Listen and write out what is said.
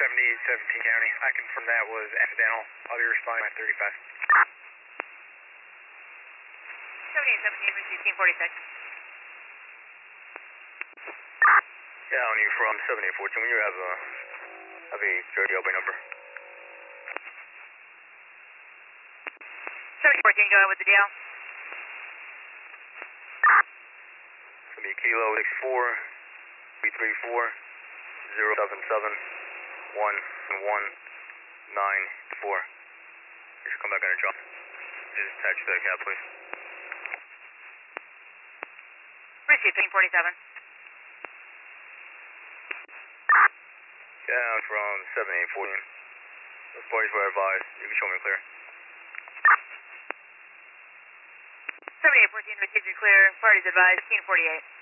17 County. I confirm that was accidental. I'll be responding at 35. 7817, receive team 46. Yeah, on you from 7814. When you have a JDLB number. 7014, go ahead with the DL. It's going to be Kilo 64 B34 077 1194. You should come back on your job. Just attach to that cab, please. Receive team 47. Down from 7814. Those parties were advised. You can show me clear. 7814, received you clear. Parties advised, team 48.